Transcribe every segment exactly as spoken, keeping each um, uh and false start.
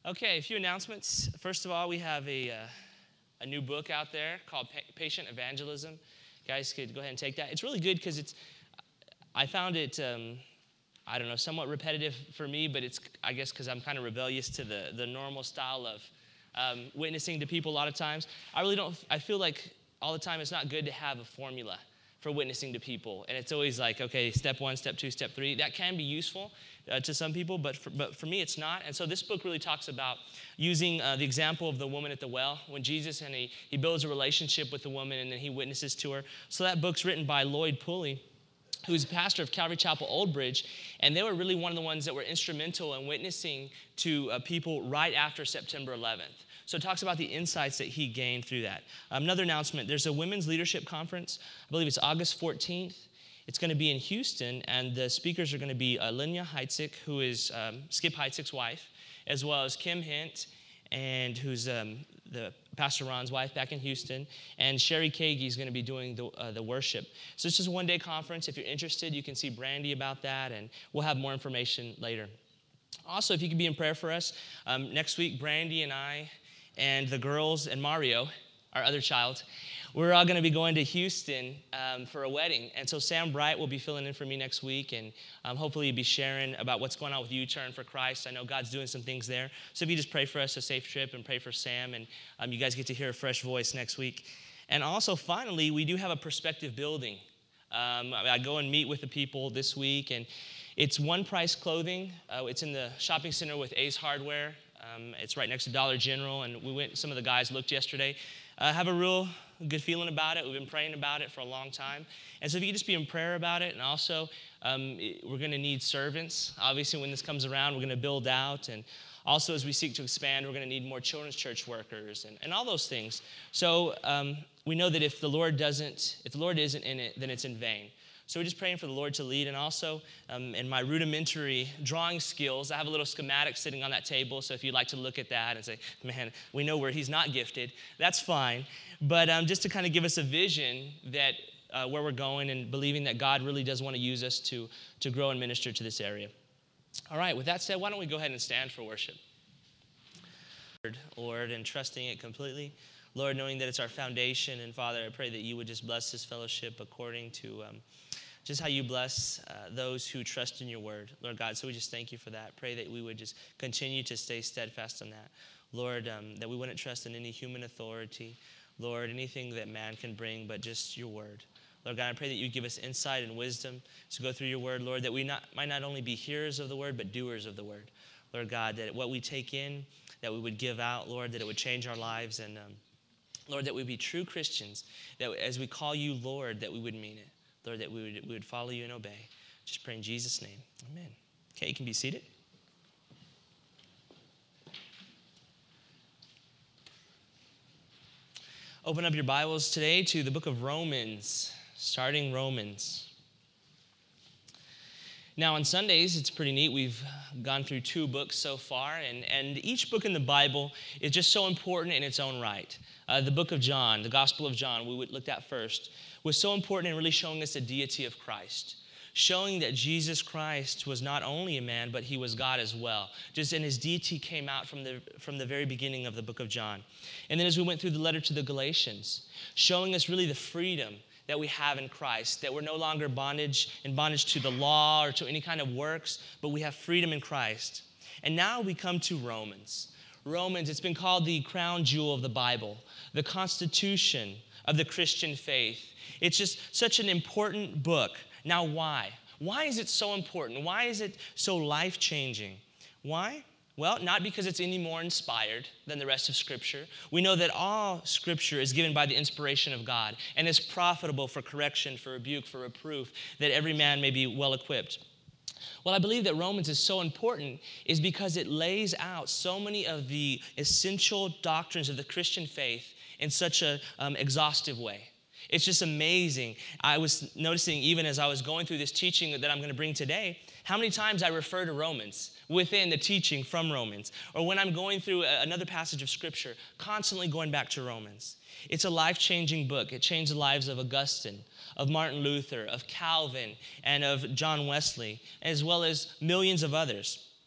Okay, a few announcements. First of all, we have a, uh, a new book out there called pa- Patient Evangelism. You guys could go ahead and take that. It's really good because it's, I found it, um, I don't know, somewhat repetitive for me, but it's, I guess, because I'm kind of rebellious to the, the normal style of um, witnessing to people a lot of times. I really don't, I feel like all the time it's not good to have a formula for witnessing to people. And it's always like, okay, step one, step two, step three. That can be useful uh, to some people, but for, but for me, it's not. And so this book really talks about using uh, the example of the woman at the well, when Jesus, and he, he builds a relationship with the woman, and then he witnesses to her. So that book's written by Lloyd Pulley, who's pastor of Calvary Chapel Old Bridge, and they were really one of the ones that were instrumental in witnessing to uh, people right after September eleventh. So it talks about the insights that he gained through that. Um, another announcement, there's a women's leadership conference. I believe it's August fourteenth. It's going to be in Houston, and the speakers are going to be uh, Linya Heitzig, who is um, Skip Heitzig's wife, as well as Kim Hint, and who's um, the Pastor Ron's wife back in Houston, and Sherry Kagi is going to be doing the, uh, the worship. So it's just a one-day conference. If you're interested, you can see Brandy about that, and we'll have more information later. Also, if you could be in prayer for us, um, next week, Brandy and I and the girls and Mario, our other child, we're all going to be going to Houston um, for a wedding. And so Sam Bright will be filling in for me next week, and um, hopefully you'll be sharing about what's going on with U-Turn for Christ. I know God's doing some things there. So if you just pray for us, a safe trip, and pray for Sam, and um, you guys get to hear a fresh voice next week. And also, finally, we do have a perspective building. Um, I go and meet with the people this week, and it's One Price Clothing. Uh, it's in the shopping center with Ace Hardware. Um, it's right next to Dollar General, and we went, some of the guys looked yesterday. Uh, have a real good feeling about it. We've been praying about it for a long time. And so if you could just be in prayer about it, and also um, it, we're going to need servants. Obviously, when this comes around, we're going to build out, and also as we seek to expand, we're going to need more children's church workers and, and all those things. So um, we know that if the Lord doesn't, if the Lord isn't in it, then it's in vain. So we're just praying for the Lord to lead. And also, um, in my rudimentary drawing skills, I have a little schematic sitting on that table. So if you'd like to look at that and say, man, we know where he's not gifted, that's fine. But um, just to kind of give us a vision that uh, where we're going, and believing that God really does want to use us to, to grow and minister to this area. All right, with that said, why don't we go ahead and stand for worship? Lord, and trusting it completely. Lord, knowing that it's our foundation. And Father, I pray that you would just bless this fellowship according to um, just how you bless uh, those who trust in your word, Lord God. So we just thank you for that. Pray that we would just continue to stay steadfast on that. Lord, um, that we wouldn't trust in any human authority, Lord, anything that man can bring, but just your word. Lord God, I pray that you give us insight and wisdom to go through your word, Lord, that we not, might not only be hearers of the word, but doers of the word. Lord God, that what we take in, that we would give out, Lord, that it would change our lives. And um, Lord, that we be true Christians, that as we call you Lord, that we would mean it. Lord, that we would, we would follow you and obey. Just pray in Jesus' name. Amen. Okay, you can be seated. Open up your Bibles today to the book of Romans, starting Romans. Now, on Sundays, it's pretty neat. We've gone through two books so far, and, and each book in the Bible is just so important in its own right. Uh, the book of John, the Gospel of John, we looked at first, was so important in really showing us the deity of Christ, showing that Jesus Christ was not only a man, but he was God as well. Just and his deity came out from the, from the very beginning of the book of John. And then as we went through the letter to the Galatians, showing us really the freedom that we have in Christ, that we're no longer bondage in bondage to the law or to any kind of works, but we have freedom in Christ. And now we come to Romans. Romans, it's been called the crown jewel of the Bible, the constitution of the Christian faith. It's just such an important book. Now, why? Why is it so important? Why is it so life-changing? Why? Well, not because it's any more inspired than the rest of Scripture. We know that all Scripture is given by the inspiration of God and is profitable for correction, for rebuke, for reproof, that every man may be well-equipped. Well, I believe that Romans is so important is because it lays out so many of the essential doctrines of the Christian faith in such an um, exhaustive way. It's just amazing. I was noticing even as I was going through this teaching that I'm going to bring today, how many times I refer to Romans within the teaching from Romans. Or when I'm going through another passage of Scripture, constantly going back to Romans. It's a life-changing book. It changed the lives of Augustine, of Martin Luther, of Calvin, and of John Wesley, as well as millions of others.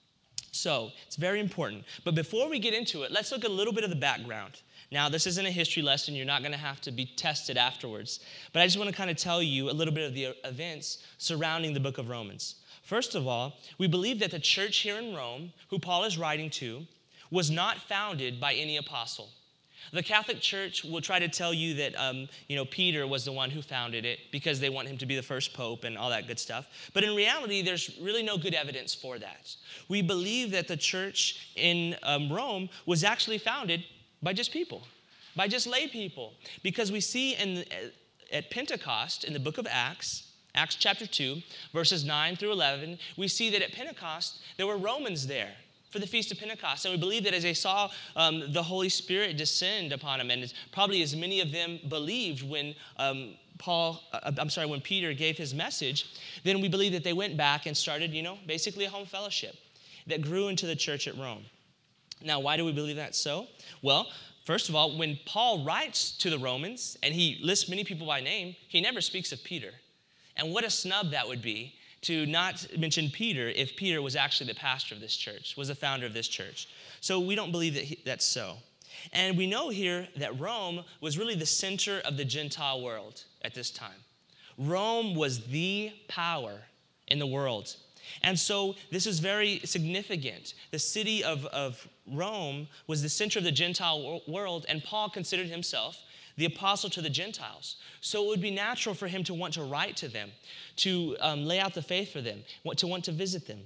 So it's very important. But before we get into it, let's look at a little bit of the background. Now, this isn't a history lesson. You're not going to have to be tested afterwards. But I just want to kind of tell you a little bit of the events surrounding the book of Romans. First of all, we believe that the church here in Rome, who Paul is writing to, was not founded by any apostle. The Catholic Church will try to tell you that, um, you know, Peter was the one who founded it because they want him to be the first pope and all that good stuff. But in reality, there's really no good evidence for that. We believe that the church in um, Rome was actually founded by just people, by just lay people. Because we see in at Pentecost, in the book of Acts, Acts chapter two, verses nine through eleven, we see that at Pentecost, there were Romans there for the Feast of Pentecost. And we believe that as they saw um, the Holy Spirit descend upon them, and probably as many of them believed when um, Paul, uh, I'm sorry, when Peter gave his message, then we believe that they went back and started, you know, basically a home fellowship that grew into the church at Rome. Now, why do we believe that's so? Well, first of all, when Paul writes to the Romans, and he lists many people by name, he never speaks of Peter. And what a snub that would be to not mention Peter if Peter was actually the pastor of this church, was the founder of this church. So we don't believe that he, that's so. And we know here that Rome was really the center of the Gentile world at this time. Rome was the power in the world. And so this is very significant. The city of, of Rome was the center of the Gentile world, and Paul considered himself the apostle to the Gentiles. So it would be natural for him to want to write to them, to um, lay out the faith for them, to want to visit them.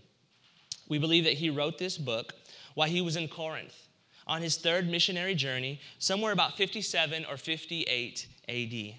We believe that he wrote this book while he was in Corinth on his third missionary journey, somewhere about fifty-seven or fifty-eight A D.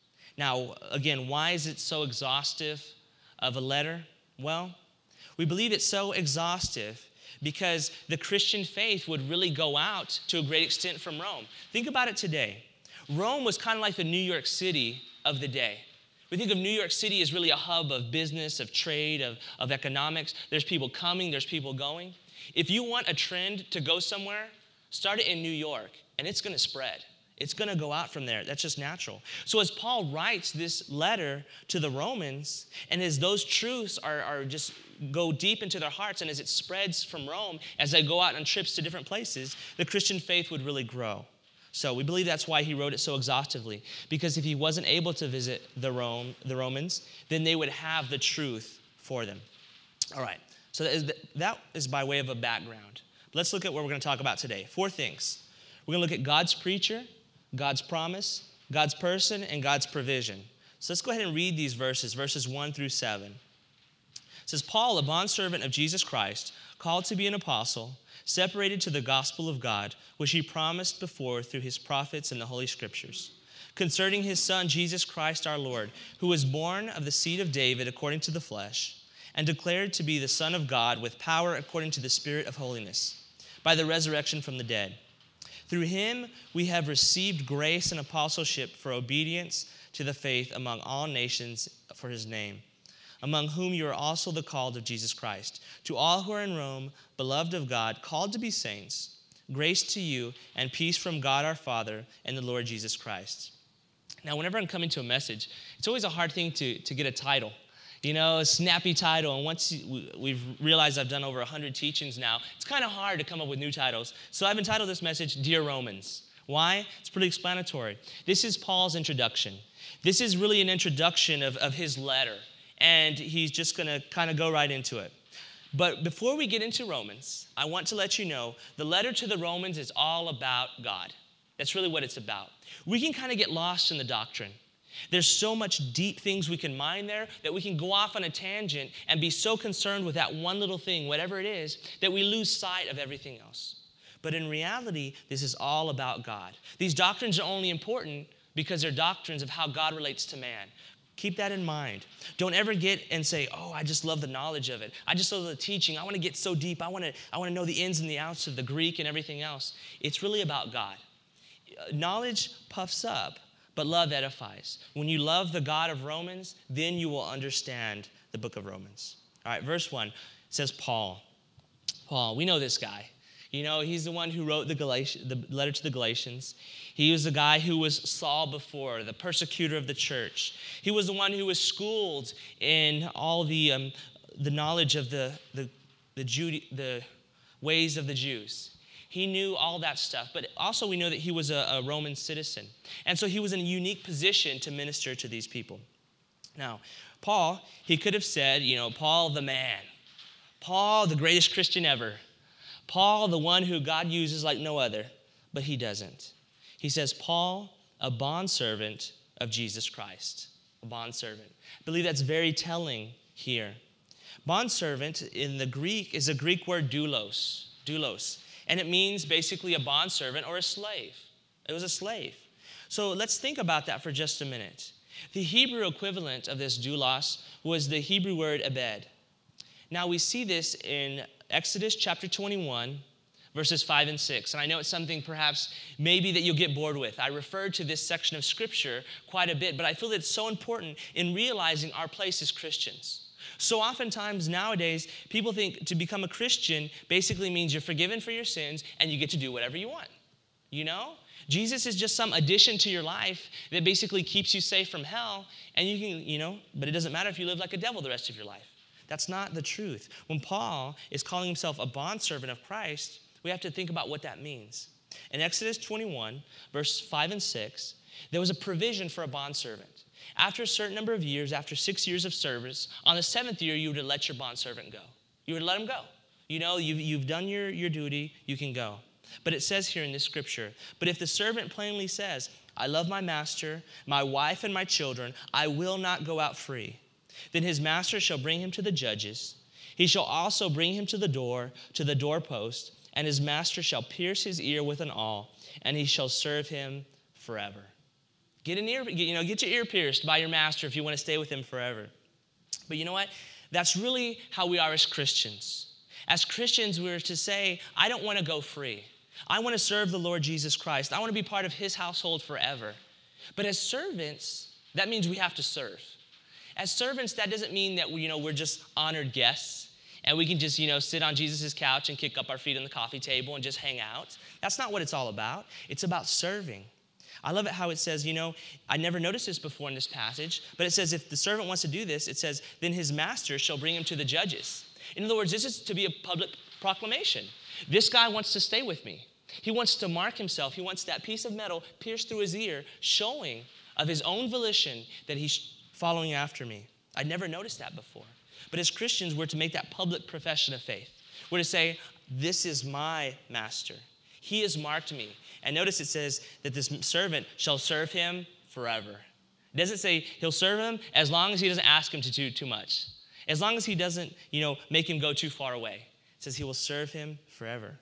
Now, again, why is it so exhaustive of a letter? Well, we believe it's so exhaustive because the Christian faith would really go out to a great extent from Rome. Think about it today. Rome was kind of like the New York City of the day. We think of New York City as really a hub of business, of trade, of, of economics. There's people coming, there's people going. If you want a trend to go somewhere, start it in New York, and it's going to spread. It's going to go out from there. That's just natural. So as Paul writes this letter to the Romans, and as those truths are, are just go deep into their hearts, and as it spreads from Rome, as they go out on trips to different places, the Christian faith would really grow. So we believe that's why he wrote it so exhaustively, because if he wasn't able to visit the Rome, the Romans, then they would have the truth for them. All right, so that is, that is by way of a background. Let's look at what we're going to talk about today. Four things. We're going to look at God's preacher, God's promise, God's person, and God's provision. So let's go ahead and read these verses, verses one through seven. It says, Paul, a bondservant of Jesus Christ, called to be an apostle, separated to the gospel of God, which he promised before through his prophets in the Holy Scriptures, concerning his Son, Jesus Christ our Lord, who was born of the seed of David according to the flesh, and declared to be the Son of God with power according to the Spirit of holiness, by the resurrection from the dead. Through him we have received grace and apostleship for obedience to the faith among all nations for his name, among whom you are also the called of Jesus Christ. To all who are in Rome, beloved of God, called to be saints, grace to you and peace from God our Father and the Lord Jesus Christ. Now, whenever I'm coming to a message, it's always a hard thing to, to get a title. You know, a snappy title. And once you, we've realized I've done over one hundred teachings now, it's kind of hard to come up with new titles. So I've entitled this message, Dear Romans. Why? It's pretty explanatory. This is Paul's introduction. This is really an introduction of, of his letter. And he's just going to kind of go right into it. But before we get into Romans, I want to let you know the letter to the Romans is all about God. That's really what it's about. We can kind of get lost in the doctrine. There's so much deep things we can mine there that we can go off on a tangent and be so concerned with that one little thing, whatever it is, that we lose sight of everything else. But in reality, this is all about God. These doctrines are only important because they're doctrines of how God relates to man. Keep that in mind. Don't ever get and say, oh, I just love the knowledge of it. I just love the teaching. I want to get so deep. I want to, I want to know the ins and the outs of the Greek and everything else. It's really about God. Knowledge puffs up, but love edifies. When you love the God of Romans, then you will understand the book of Romans. All right, verse one says Paul. Paul, we know this guy. You know, he's the one who wrote the, Galati- the letter to the Galatians. He was the guy who was Saul before, the persecutor of the church. He was the one who was schooled in all the um, the knowledge of the the the, Jude- the ways of the Jews. He knew all that stuff, but also we know that he was a, a Roman citizen. And so he was in a unique position to minister to these people. Now, Paul, he could have said, you know, Paul the man, Paul the greatest Christian ever, Paul the one who God uses like no other, but he doesn't. He says, Paul, a bondservant of Jesus Christ, a bondservant. I believe that's very telling here. Bondservant in the Greek is a Greek word doulos, doulos, and it means basically a bondservant or a slave. It was a slave. So let's think about that for just a minute. The Hebrew equivalent of this doulos was the Hebrew word ebed. Now we see this in Exodus chapter twenty-one, verses five and six. And I know it's something perhaps maybe that you'll get bored with. I referred to this section of Scripture quite a bit, but I feel that it's so important in realizing our place as Christians. So oftentimes nowadays, people think to become a Christian basically means you're forgiven for your sins and you get to do whatever you want. You know? Jesus is just some addition to your life that basically keeps you safe from hell, and you can, you know, but it doesn't matter if you live like a devil the rest of your life. That's not the truth. When Paul is calling himself a bondservant of Christ, we have to think about what that means. In Exodus twenty-one, verse five and six, there was a provision for a bondservant. After a certain number of years, after six years of service, on the seventh year, you would let your bondservant go. You would let him go. You know, you've, you've done your, your duty, you can go. But it says here in this scripture, but if the servant plainly says, I love my master, my wife, and my children, I will not go out free, then his master shall bring him to the judges. He shall also bring him to the door, to the doorpost, and his master shall pierce his ear with an awl, and he shall serve him forever. Get an ear, you know, get your ear pierced by your master if you want to stay with him forever. But you know what? That's really how we are as Christians. As Christians, we're to say, I don't want to go free. I want to serve the Lord Jesus Christ. I want to be part of his household forever. But as servants, that means we have to serve. As servants, that doesn't mean that we, you know, we're just honored guests and we can just, you know, sit on Jesus' couch and kick up our feet on the coffee table and just hang out. That's not what it's all about. It's about serving. I love it how it says, you know, I never noticed this before in this passage, but it says if the servant wants to do this, it says, then his master shall bring him to the judges. In other words, this is to be a public proclamation. This guy wants to stay with me. He wants to mark himself. He wants that piece of metal pierced through his ear, showing of his own volition that he's following after me. I'd never noticed that before. But as Christians, we're to make that public profession of faith. We're to say, this is my master. He has marked me. And notice it says that this servant shall serve him forever. It doesn't say he'll serve him as long as he doesn't ask him to do too much. As long as he doesn't, you know, make him go too far away. It says he will serve him forever.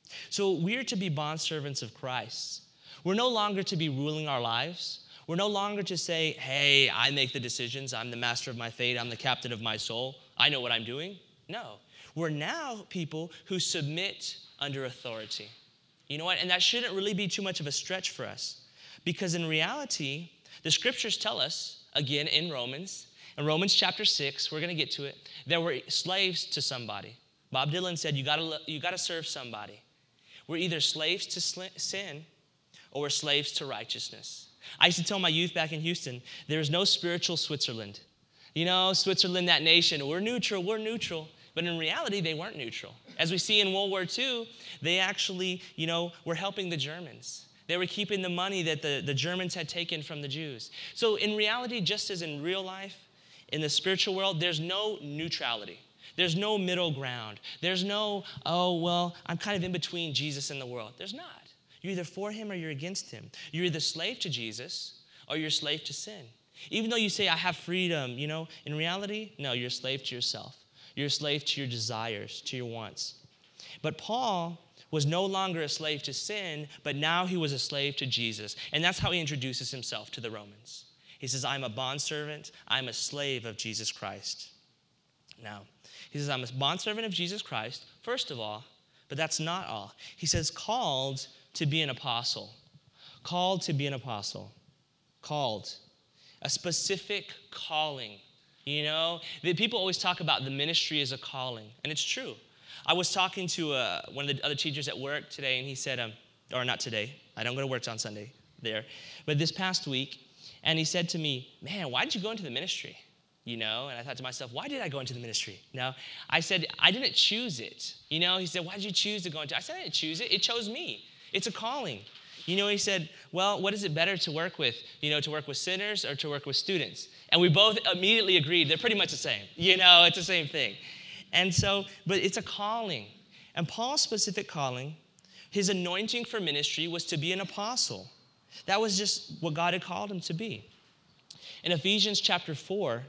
So we're to be bondservants of Christ. We're no longer to be ruling our lives. We're no longer to say, hey, I make the decisions. I'm the master of my fate. I'm the captain of my soul. I know what I'm doing. No. We're now people who submit under authority. You know what? And that shouldn't really be too much of a stretch for us. Because in reality, the scriptures tell us, again in Romans, in Romans chapter six, we're going to get to it, that we're slaves to somebody. Bob Dylan said, you gotta, you gotta serve somebody. We're either slaves to sin or we're slaves to righteousness. I used to tell my youth back in Houston, there is no spiritual Switzerland. You know, Switzerland, that nation, we're neutral, we're neutral. But in reality, they weren't neutral. As we see in World War Two, they actually, you know, were helping the Germans. They were keeping the money that the, the Germans had taken from the Jews. So in reality, just as in real life, in the spiritual world, there's no neutrality. There's no middle ground. There's no, oh, well, I'm kind of in between Jesus and the world. There's not. You're either for him or you're against him. You're either slave to Jesus or you're slave to sin. Even though you say, I have freedom, you know, in reality, no, you're a slave to yourself. You're a slave to your desires, to your wants. But Paul was no longer a slave to sin, but now he was a slave to Jesus. And that's how he introduces himself to the Romans. He says, I'm a bondservant, I'm a slave of Jesus Christ. Now, he says, I'm a bondservant of Jesus Christ, first of all, but that's not all. He says, called to be an apostle. Called to be an apostle. Called. A specific calling. You know, the people always talk about the ministry as a calling, and it's true. I was talking to uh, one of the other teachers at work today, and he said, um, or not today, I don't go to work on Sunday there, but this past week, and he said to me, man, why did you go into the ministry? you know? And I thought to myself, why did I go into the ministry? No, I said, I didn't choose it. You know, he said, why did you choose to go into it? I said, I didn't choose it. It chose me. It's a calling. You know, he said, well, what is it better to work with? You know, to work with sinners or to work with students? And we both immediately agreed they're pretty much the same. You know, it's the same thing. And so, but it's a calling. And Paul's specific calling, his anointing for ministry was to be an apostle. That was just what God had called him to be. In Ephesians chapter four,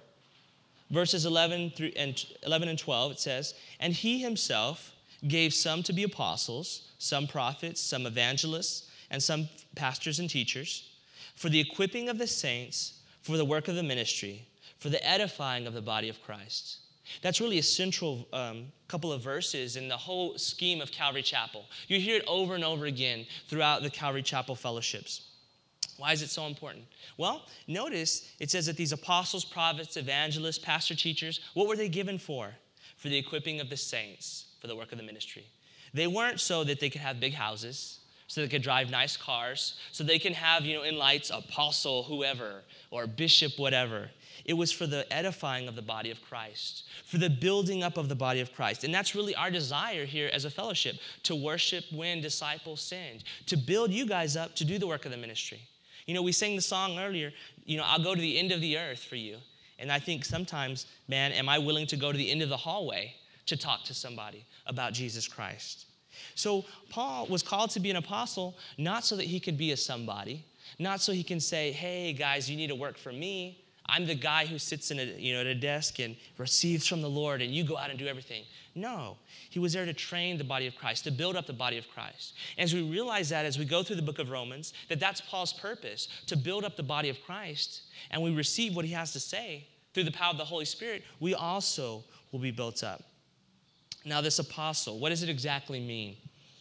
verses eleven through and eleven and twelve, it says, and he himself gave some to be apostles, some prophets, some evangelists, and some pastors and teachers, for the equipping of the saints, for the work of the ministry, for the edifying of the body of Christ. That's really a central um, couple of verses in the whole scheme of Calvary Chapel. You hear it over and over again throughout the Calvary Chapel fellowships. Why is it so important? Well, notice it says that these apostles, prophets, evangelists, pastor teachers, what were they given for? For the equipping of the saints, for the work of the ministry. They weren't so that they could have big houses, so they could drive nice cars, so they can have, you know, in lights, apostle, whoever, or bishop, whatever. It was for the edifying of the body of Christ, for the building up of the body of Christ. And that's really our desire here as a fellowship, to worship, win, disciple, send, to build you guys up to do the work of the ministry. You know, we sang the song earlier, you know, I'll go to the end of the earth for you. And I think sometimes, man, am I willing to go to the end of the hallway to talk to somebody about Jesus Christ? So Paul was called to be an apostle, not so that he could be a somebody, not so he can say, hey, guys, you need to work for me. I'm the guy who sits in a, you know, at a desk and receives from the Lord, and you go out and do everything. No, he was there to train the body of Christ, to build up the body of Christ. And as we realize that as we go through the book of Romans, that that's Paul's purpose, to build up the body of Christ, and we receive what he has to say through the power of the Holy Spirit, we also will be built up. Now, this apostle, what does it exactly mean?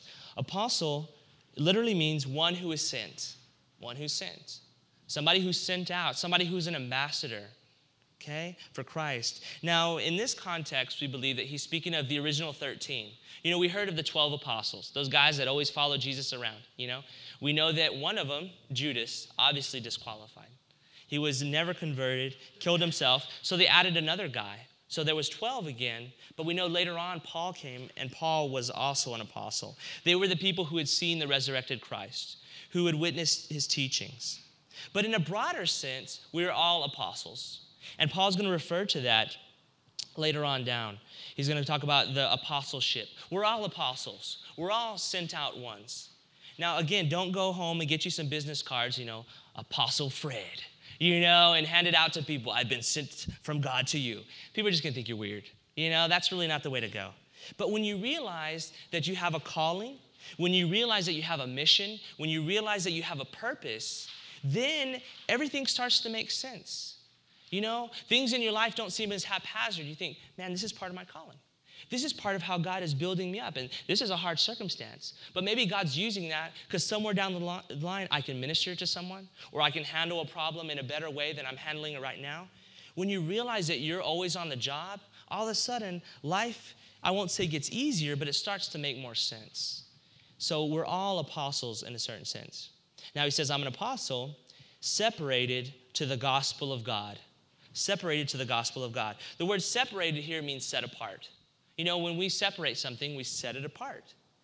Apostle literally means one who is sent, one who's sent. Somebody who's sent out, somebody who's an ambassador, okay, for Christ. Now, in this context, we believe that he's speaking of the original thirteen. You know, we heard of the twelve apostles, those guys that always followed Jesus around, you know. We know that one of them, Judas, obviously disqualified. He was never converted, killed himself, so they added another guy. So there was twelve again, but we know later on Paul came, and Paul was also an apostle. They were the people who had seen the resurrected Christ, who had witnessed his teachings. But in a broader sense, we're all apostles. And Paul's going to refer to that later on down. He's going to talk about the apostleship. We're all apostles. We're all sent out ones. Now, again, don't go home and get you some business cards, you know, Apostle Fred, you know, and hand it out to people. I've been sent from God to you. People are just going to think you're weird. You know, that's really not the way to go. But when you realize that you have a calling, when you realize that you have a mission, when you realize that you have a purpose, then everything starts to make sense. You know, things in your life don't seem as haphazard. You think, man, this is part of my calling. This is part of how God is building me up. And this is a hard circumstance. But maybe God's using that because somewhere down the line, I can minister to someone, or I can handle a problem in a better way than I'm handling it right now. When you realize that you're always on the job, all of a sudden, life, I won't say gets easier, but it starts to make more sense. So we're all apostles in a certain sense. Now he says, I'm an apostle separated to the gospel of God. Separated to the gospel of God. The word separated here means set apart. You know, when we separate something, we set it apart.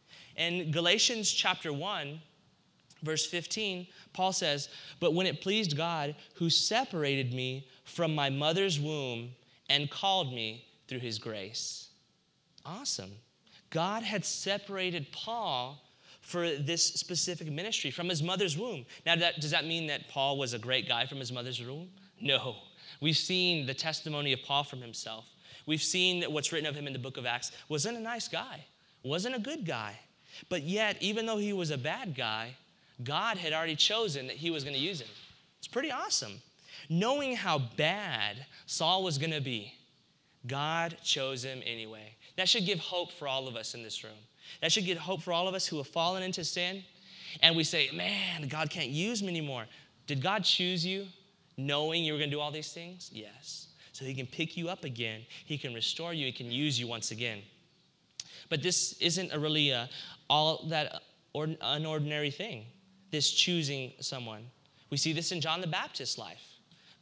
In Galatians chapter one, verse fifteen, Paul says, but when it pleased God who separated me from my mother's womb and called me through his grace. Awesome. God had separated Paul for this specific ministry from his mother's womb. Now, that, does that mean that Paul was a great guy from his mother's womb? No. We've seen the testimony of Paul from himself. We've seen that what's written of him in the book of Acts. Wasn't a nice guy. Wasn't a good guy. But yet, even though he was a bad guy, God had already chosen that he was going to use him. It's pretty awesome. Knowing how bad Saul was going to be, God chose him anyway. That should give hope for all of us in this room. That should give hope for all of us who have fallen into sin. And we say, man, God can't use me anymore. Did God choose you knowing you were going to do all these things? Yes. So he can pick you up again. He can restore you. He can use you once again. But this isn't a really uh, all that or- unordinary thing, this choosing someone. We see this in John the Baptist's life.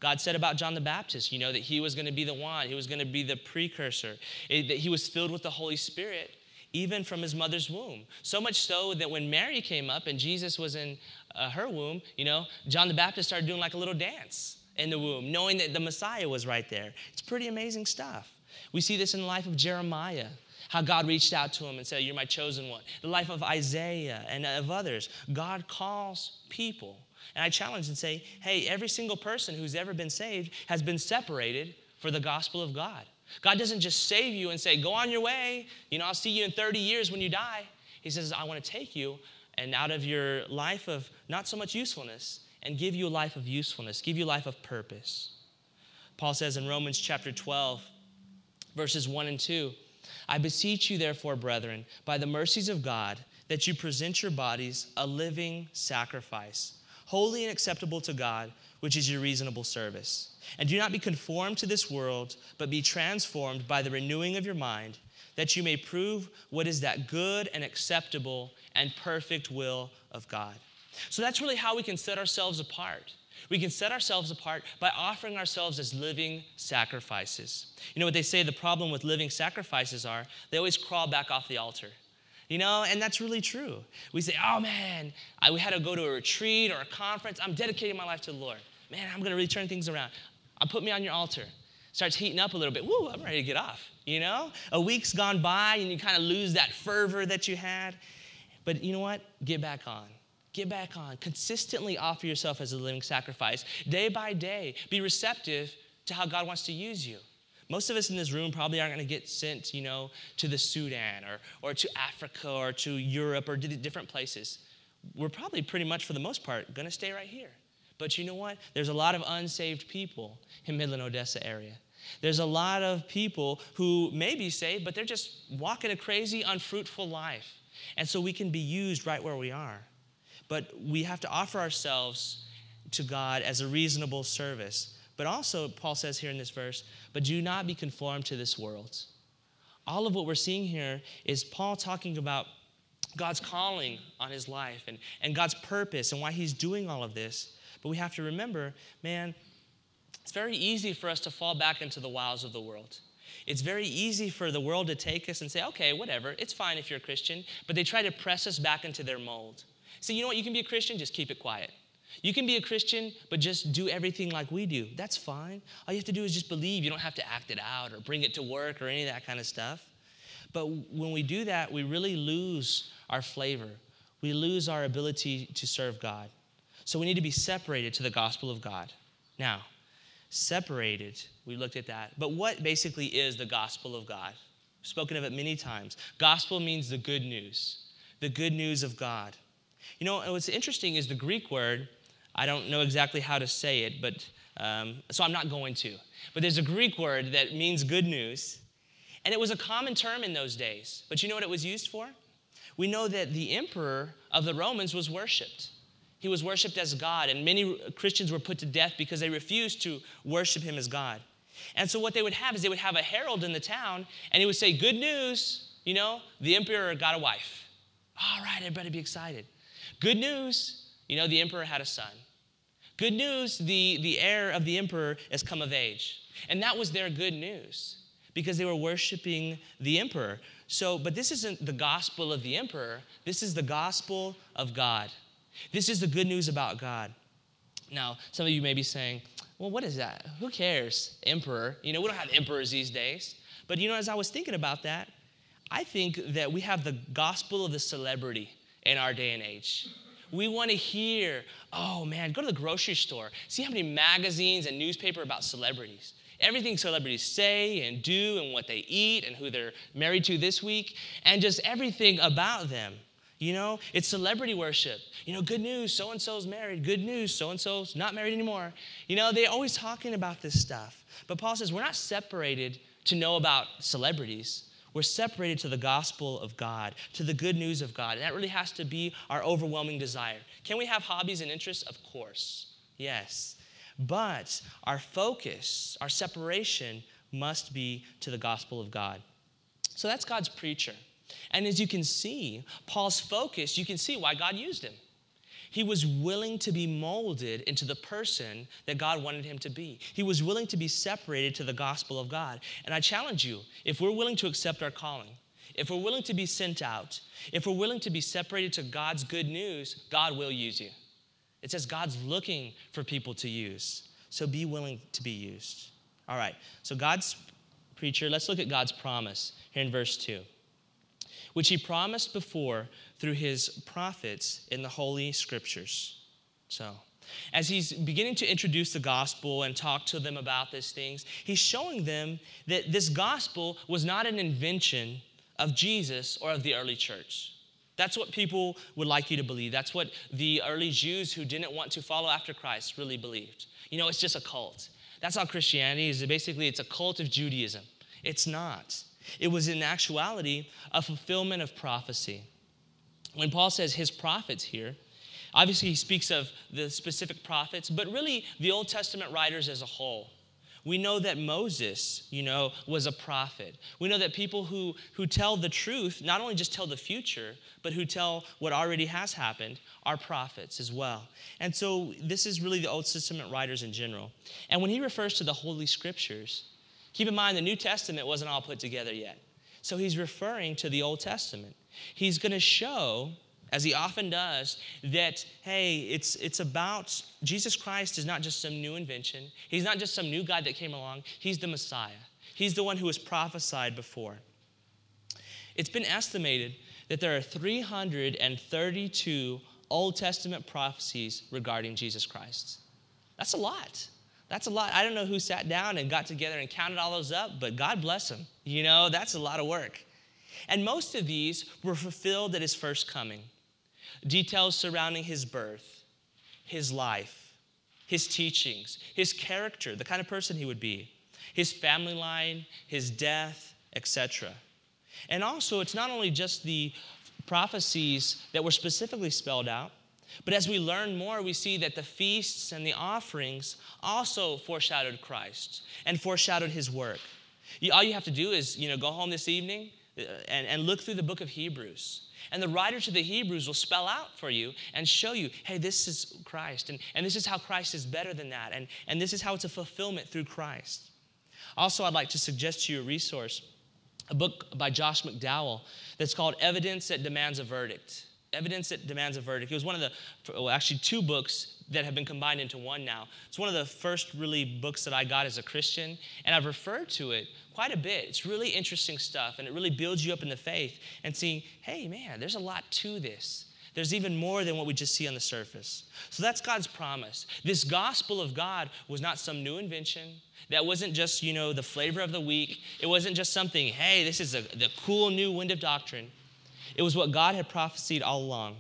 God said about John the Baptist, you know, that he was going to be the one, he was going to be the precursor, it, that he was filled with the Holy Spirit, even from his mother's womb. So much so that when Mary came up and Jesus was in uh, her womb, you know, John the Baptist started doing like a little dance in the womb, knowing that the Messiah was right there. It's pretty amazing stuff. We see this in the life of Jeremiah, how God reached out to him and said, you're my chosen one. The life of Isaiah and of others. God calls people. And I challenge and say, hey, every single person who's ever been saved has been separated for the gospel of God. God doesn't just save you and say, go on your way. You know, I'll see you in thirty years when you die. He says, I want to take you and out of your life of not so much usefulness and give you a life of usefulness, give you a life of purpose. Paul says in Romans chapter twelve, verses one and two, I beseech you therefore, brethren, by the mercies of God, that you present your bodies a living sacrifice, holy and acceptable to God, which is your reasonable service. And do not be conformed to this world, but be transformed by the renewing of your mind, that you may prove what is that good and acceptable and perfect will of God. So that's really how we can set ourselves apart. We can set ourselves apart by offering ourselves as living sacrifices. You know what they say the problem with living sacrifices are? They always crawl back off the altar. You know, and that's really true. We say, oh man, I, we had to go to a retreat or a conference. I'm dedicating my life to the Lord. Man, I'm going to really turn things around. I'll put me on your altar. Starts heating up a little bit. Woo, I'm ready to get off, you know? A week's gone by and you kind of lose that fervor that you had. But you know what? Get back on. Get back on. Consistently offer yourself as a living sacrifice. Day by day, be receptive to how God wants to use you. Most of us in this room probably aren't going to get sent, you know, to the Sudan or, or to Africa or to Europe or to different places. We're probably pretty much, for the most part, going to stay right here. But you know what? There's a lot of unsaved people in Midland, Odessa area. There's a lot of people who may be saved, but they're just walking a crazy, unfruitful life. And so we can be used right where we are. But we have to offer ourselves to God as a reasonable service. But also, Paul says here in this verse, but do not be conformed to this world. All of what we're seeing here is Paul talking about God's calling on his life and, and God's purpose and why he's doing all of this. But we have to remember, man, it's very easy for us to fall back into the wiles of the world. It's very easy for the world to take us and say, okay, whatever, it's fine if you're a Christian, but they try to press us back into their mold. See, you know what? You can be a Christian, just keep it quiet. You can be a Christian, but just do everything like we do. That's fine. All you have to do is just believe. You don't have to act it out or bring it to work or any of that kind of stuff. But when we do that, we really lose our flavor. We lose our ability to serve God. So we need to be separated to the gospel of God. Now, separated, we looked at that. But what basically is the gospel of God? We've spoken of it many times. Gospel means the good news, the good news of God. You know, what's interesting is the Greek word, I don't know exactly how to say it, but um, so I'm not going to. But there's a Greek word that means good news, and it was a common term in those days. But you know what it was used for? We know that the emperor of the Romans was worshipped. He was worshipped as God, and many Christians were put to death because they refused to worship him as God. And so what they would have is they would have a herald in the town, and he would say, good news, you know, the emperor got a wife. All right, everybody be excited. Good news, you know, the emperor had a son. Good news, the, the heir of the emperor has come of age. And that was their good news because they were worshiping the emperor. So, but this isn't the gospel of the emperor. This is the gospel of God. This is the good news about God. Now, some of you may be saying, well, what is that? Who cares? Emperor. You know, we don't have emperors these days. But you know, as I was thinking about that, I think that we have the gospel of the celebrity in our day and age. We want to hear, oh man, go to the grocery store. See how many magazines and newspaper about celebrities. Everything celebrities say and do and what they eat and who they're married to this week and just everything about them. You know, it's celebrity worship. You know, good news, so-and-so's married. Good news, so-and-so's not married anymore. You know, they're always talking about this stuff. But Paul says we're not separated to know about celebrities. We're separated to the gospel of God, to the good news of God. And that really has to be our overwhelming desire. Can we have hobbies and interests? Of course, yes. But our focus, our separation must be to the gospel of God. So that's God's preacher. And as you can see, Paul's focus, you can see why God used him. He was willing to be molded into the person that God wanted him to be. He was willing to be separated to the gospel of God. And I challenge you, if we're willing to accept our calling, if we're willing to be sent out, if we're willing to be separated to God's good news, God will use you. It says God's looking for people to use. So be willing to be used. All right, so God's preacher, let's look at God's promise here in verse two, which he promised before through his prophets in the Holy Scriptures. So, as he's beginning to introduce the gospel and talk to them about these things, he's showing them that this gospel was not an invention of Jesus or of the early church. That's what people would like you to believe. That's what the early Jews who didn't want to follow after Christ really believed. You know, it's just a cult. That's how Christianity is. Basically, it's a cult of Judaism. It's not. It was in actuality a fulfillment of prophecy. When Paul says his prophets here, obviously he speaks of the specific prophets, but really the Old Testament writers as a whole. We know that Moses, you know, was a prophet. We know that people who, who tell the truth, not only just tell the future, but who tell what already has happened, are prophets as well. And so this is really the Old Testament writers in general. And when he refers to the Holy Scriptures, keep in mind the New Testament wasn't all put together yet. So he's referring to the Old Testament. He's going to show, as he often does, that, hey, it's it's about, Jesus Christ is not just some new invention. He's not just some new guy that came along. He's the Messiah. He's the one who was prophesied before. It's been estimated that there are three hundred thirty-two Old Testament prophecies regarding Jesus Christ. That's a lot. That's a lot. I don't know who sat down and got together and counted all those up, but God bless them. You know, that's a lot of work. And most of these were fulfilled at his first coming. Details surrounding his birth, his life, his teachings, his character, the kind of person he would be, his family line, his death, et cetera. And also, it's not only just the prophecies that were specifically spelled out, but as we learn more, we see that the feasts and the offerings also foreshadowed Christ and foreshadowed his work. You, all you have to do is, you know, go home this evening and, and look through the book of Hebrews. And the writer to the Hebrews will spell out for you and show you, hey, this is Christ, and, and this is how Christ is better than that, and, and this is how it's a fulfillment through Christ. Also, I'd like to suggest to you a resource, a book by Josh McDowell that's called Evidence That Demands a Verdict. Evidence That Demands a Verdict. It was one of the, well, actually two books that have been combined into one now. It's one of the first really books that I got as a Christian, and I've referred to it quite a bit. It's really interesting stuff, and it really builds you up in the faith and seeing, hey, man, there's a lot to this. There's even more than what we just see on the surface. So that's God's promise. This gospel of God was not some new invention. That wasn't just, you know, the flavor of the week. It wasn't just something, hey, this is a, the cool new wind of doctrine. It was what God had prophesied all along.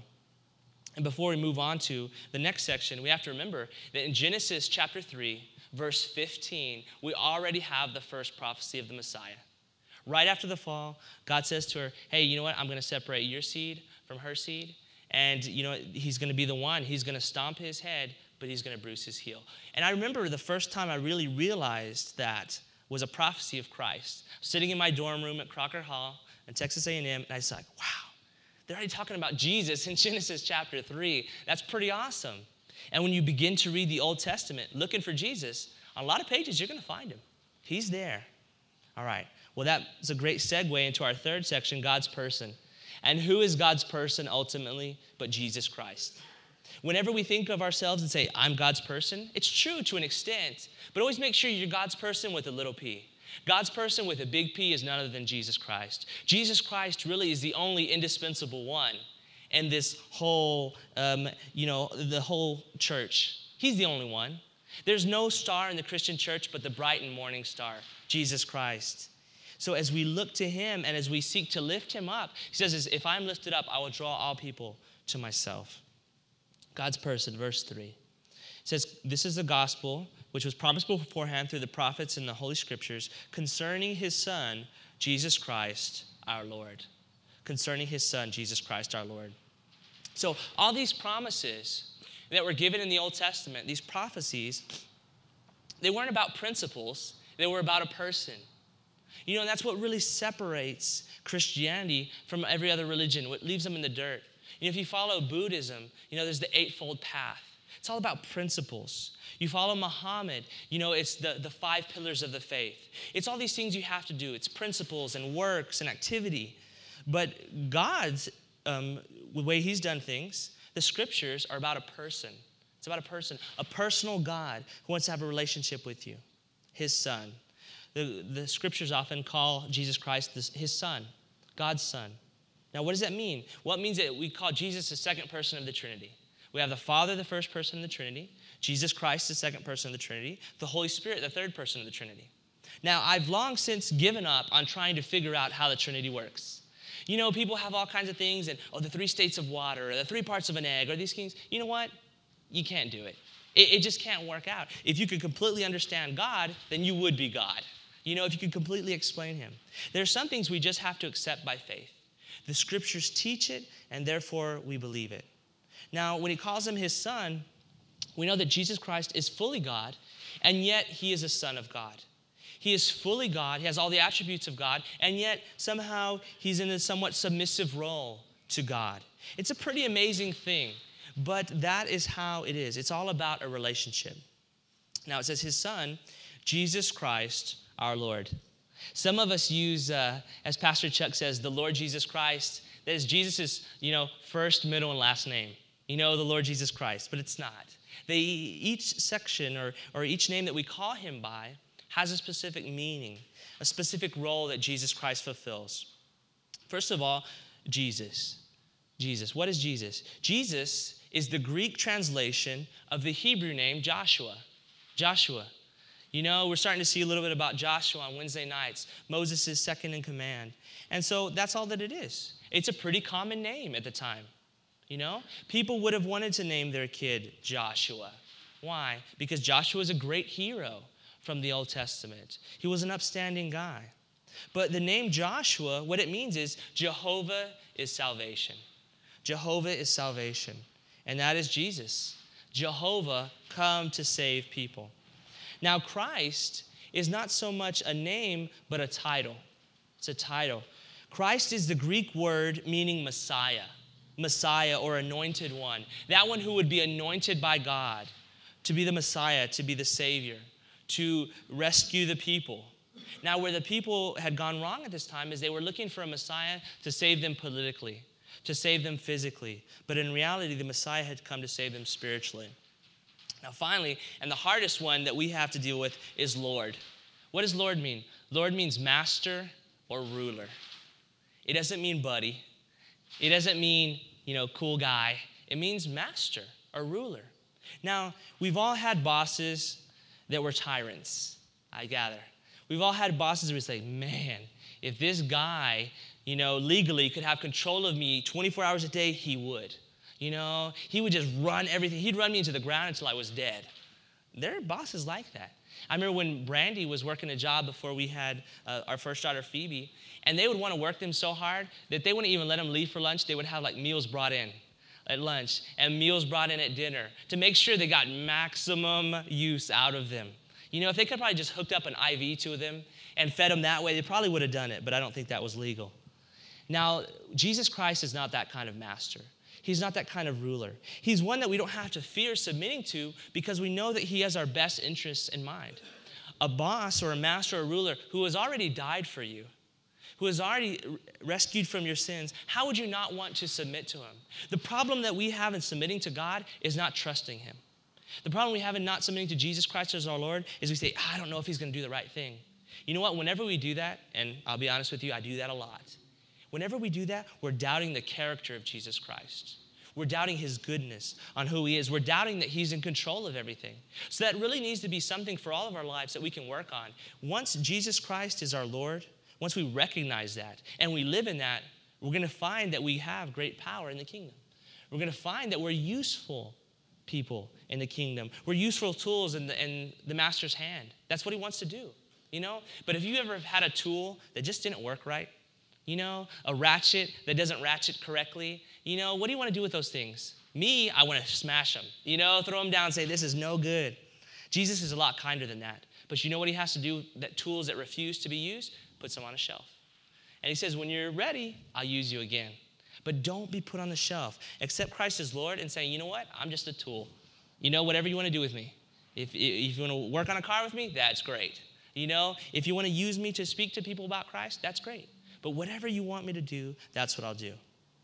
And before we move on to the next section, we have to remember that in Genesis chapter three, verse fifteen, we already have the first prophecy of the Messiah. Right after the fall, God says to her, hey, you know what? I'm going to separate your seed from her seed. And, you know, he's going to be the one. He's going to stomp his head, but he's going to bruise his heel. And I remember the first time I really realized that was a prophecy of Christ. Sitting in my dorm room at Crocker Hall in Texas A and M, and I was like, wow, they're already talking about Jesus in Genesis chapter three. That's pretty awesome. And when you begin to read the Old Testament, looking for Jesus, on a lot of pages, you're going to find him. He's there. All right. Well, that's a great segue into our third section, God's person. And who is God's person ultimately but Jesus Christ? Whenever we think of ourselves and say, I'm God's person, it's true to an extent, but always make sure you're God's person with a little p. God's person with a big P is none other than Jesus Christ. Jesus Christ really is the only indispensable one in this whole, um, you know, the whole church. He's the only one. There's no star in the Christian church but the bright and morning star, Jesus Christ. So as we look to him and as we seek to lift him up, he says, if I'm lifted up, I will draw all people to myself. God's person, verse three. It says, this is the gospel which was promised beforehand through the prophets in the Holy Scriptures concerning his son, Jesus Christ, our Lord. Concerning his son, Jesus Christ, our Lord. So all these promises that were given in the Old Testament, these prophecies, they weren't about principles. They were about a person. You know, and that's what really separates Christianity from every other religion, what leaves them in the dirt. You know, if you follow Buddhism, you know, there's the Eightfold Path. It's all about principles. You follow Muhammad, you know, it's the, the five pillars of the faith. It's all these things you have to do. It's principles and works and activity. But God's, um, the way he's done things, the scriptures are about a person. It's about a person, a personal God who wants to have a relationship with you, his son. The, the scriptures often call Jesus Christ this, his son, God's son. Now, what does that mean? Well, it means that we call Jesus the second person of the Trinity. We have the Father, the first person of the Trinity, Jesus Christ, the second person of the Trinity, the Holy Spirit, the third person of the Trinity. Now, I've long since given up on trying to figure out how the Trinity works. You know, people have all kinds of things, and, oh, the three states of water, or the three parts of an egg, or these things. You know what? You can't do it. It, it just can't work out. If you could completely understand God, then you would be God. You know, if you could completely explain him. There are some things we just have to accept by faith. The scriptures teach it, and therefore we believe it. Now, when he calls him his son, we know that Jesus Christ is fully God, and yet he is a son of God. He is fully God. He has all the attributes of God, and yet somehow he's in a somewhat submissive role to God. It's a pretty amazing thing, but that is how it is. It's all about a relationship. Now, it says his son, Jesus Christ, our Lord. Some of us use, uh, as Pastor Chuck says, the Lord Jesus Christ. That is Jesus' you know, first, middle, and last name. You know, the Lord Jesus Christ, but it's not. They, each section or, or each name that we call him by has a specific meaning, a specific role that Jesus Christ fulfills. First of all, Jesus. Jesus. What is Jesus? Jesus is the Greek translation of the Hebrew name Joshua. Joshua. You know, we're starting to see a little bit about Joshua on Wednesday nights, Moses' second in command. And so that's all that it is. It's a pretty common name at the time. You know, people would have wanted to name their kid Joshua. Why? Because Joshua is a great hero from the Old Testament. He was an upstanding guy. But the name Joshua, what it means is Jehovah is salvation. Jehovah is salvation. And that is Jesus. Jehovah come to save people. Now, Christ is not so much a name, but a title. It's a title. Christ is the Greek word meaning Messiah. Messiah or anointed one. That one who would be anointed by God to be the Messiah, to be the Savior, to rescue the people. Now, where the people had gone wrong at this time is they were looking for a Messiah to save them politically, to save them physically. But in reality, the Messiah had come to save them spiritually. Now, finally, and the hardest one that we have to deal with is Lord. What does Lord mean? Lord means master or ruler. It doesn't mean buddy. It doesn't mean, you know, cool guy. It means master or ruler. Now, we've all had bosses that were tyrants, I gather. We've all had bosses where we say, man, if this guy, you know, legally could have control of me twenty-four hours a day, he would. You know, he would just run everything. He'd run me into the ground until I was dead. There are bosses like that. I remember when Brandy was working a job before we had uh, our first daughter, Phoebe, and they would want to work them so hard that they wouldn't even let them leave for lunch. They would have like meals brought in at lunch and meals brought in at dinner to make sure they got maximum use out of them. You know, if they could probably just hooked up an I V to them and fed them that way, they probably would have done it, but I don't think that was legal. Now, Jesus Christ is not that kind of master. He's not that kind of ruler. He's one that we don't have to fear submitting to because we know that he has our best interests in mind. A boss or a master or ruler who has already died for you, who has already rescued from your sins, how would you not want to submit to him? The problem that we have in submitting to God is not trusting him. The problem we have in not submitting to Jesus Christ as our Lord is we say, I don't know if he's going to do the right thing. You know what? Whenever we do that, and I'll be honest with you, I do that a lot. Whenever we do that, we're doubting the character of Jesus Christ. We're doubting his goodness on who he is. We're doubting that he's in control of everything. So that really needs to be something for all of our lives that we can work on. Once Jesus Christ is our Lord, once we recognize that and we live in that, we're going to find that we have great power in the kingdom. We're going to find that we're useful people in the kingdom. We're useful tools in the, in the master's hand. That's what he wants to do, you know? But if you ever had a tool that just didn't work right, you know, a ratchet that doesn't ratchet correctly, you know, what do you want to do with those things? Me, I want to smash them, you know, throw them down and say, this is no good. Jesus is a lot kinder than that. But you know what he has to do? That tools that refuse to be used, puts them on a shelf. And he says, when you're ready, I'll use you again. But don't be put on the shelf. Accept Christ as Lord and say, you know what? I'm just a tool. You know, whatever you want to do with me. If, if you want to work on a car with me, that's great. You know, if you want to use me to speak to people about Christ, that's great. But whatever you want me to do, that's what I'll do.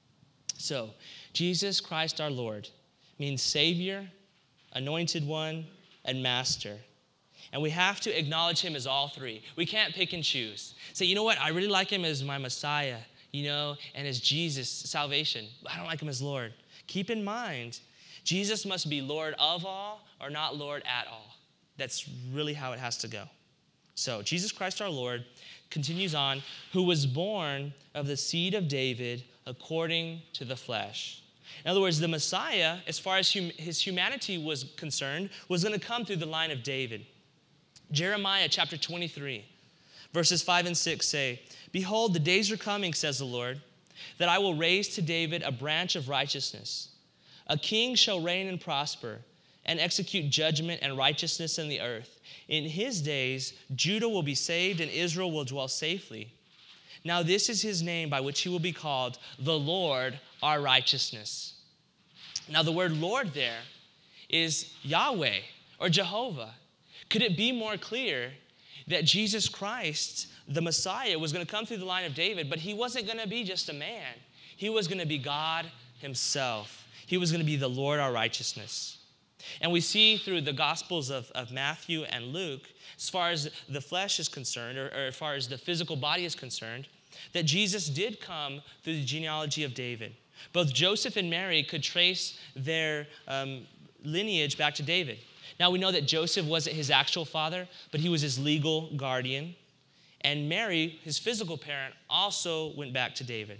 So, Jesus Christ our Lord means Savior, Anointed One, and Master. And we have to acknowledge him as all three. We can't pick and choose. Say, you know what? I really like him as my Messiah, you know, and as Jesus, salvation. I don't like him as Lord. Keep in mind, Jesus must be Lord of all or not Lord at all. That's really how it has to go. So, Jesus Christ our Lord continues on, who was born of the seed of David according to the flesh. In other words, the Messiah, as far as hum- his humanity was concerned, was going to come through the line of David. Jeremiah chapter twenty-three, verses five and six say, "Behold, the days are coming, says the Lord, that I will raise to David a branch of righteousness. A king shall reign and prosper, and execute judgment and righteousness in the earth. In his days, Judah will be saved, and Israel will dwell safely. Now this is his name by which he will be called, the Lord our righteousness." Now the word Lord there is Yahweh or Jehovah. Could it be more clear that Jesus Christ, the Messiah, was going to come through the line of David, but he wasn't going to be just a man. He was going to be God himself. He was going to be the Lord our righteousness. And we see through the Gospels of, of Matthew and Luke, as far as the flesh is concerned, or, or as far as the physical body is concerned, that Jesus did come through the genealogy of David. Both Joseph and Mary could trace their um, lineage back to David. Now we know that Joseph wasn't his actual father, but he was his legal guardian. And Mary, his physical parent, also went back to David.